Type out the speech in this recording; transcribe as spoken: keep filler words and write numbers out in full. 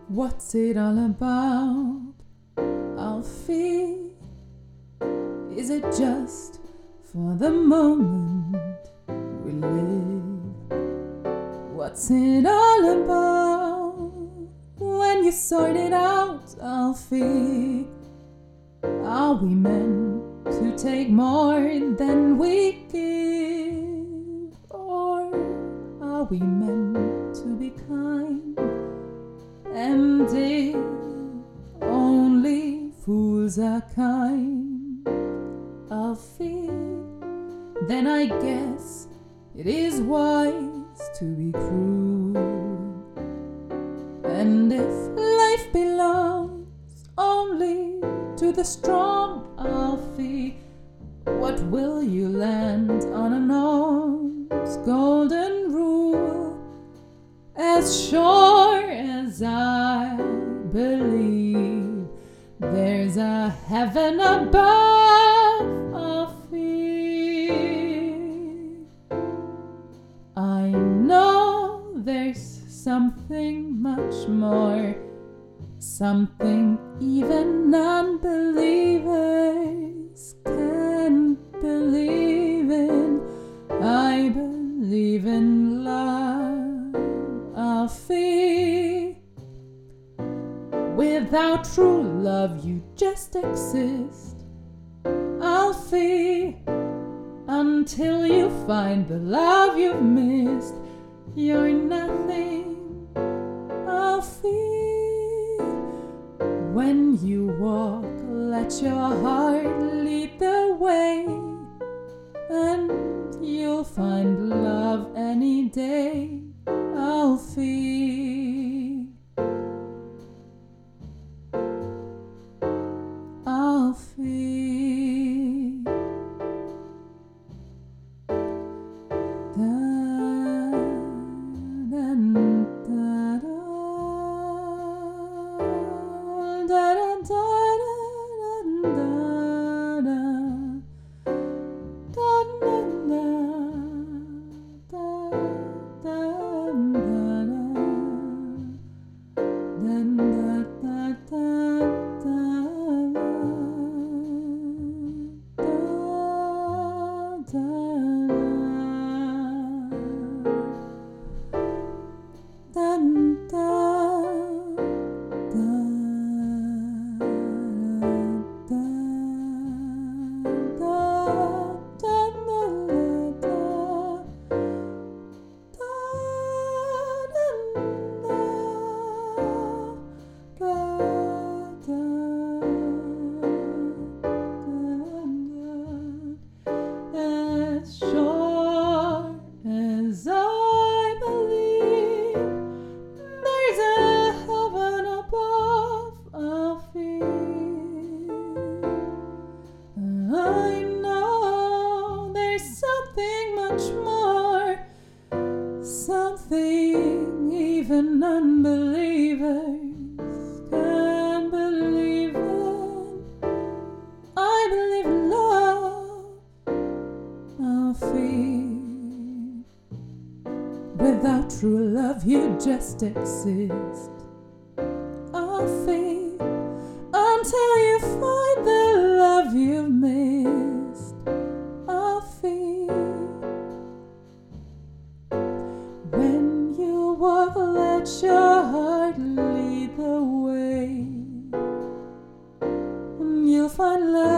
What's it all about, Alfie? Is it just for the moment we live? What's it all about when you sort it out, Alfie? Are we meant to take more than we give? Or are we meant to be kind? And if only fools are kind, Alfie, then I guess it is wise to be cruel. And if life belongs only to the strong, Alfie, what will you land on a Noah's golden rule? As sure as I believe there's a heaven above, Alfie, I know there's something much more, something even non-believers can't believe in. I believe in love, Alfie. Without true love you just exist, Alfie. Until you find the love you've missed, you're nothing, Alfie. When you walk, let your heart lead the way, and you'll find love any day, Alfie. Alfie. Da, da, da, da, something even unbelievers can believe in. I believe in love, Alfie. Without true love you just exist, Alfie. Until you find the love you've missed, Alfie. When you walk, let your heart lead the way, and you'll find love.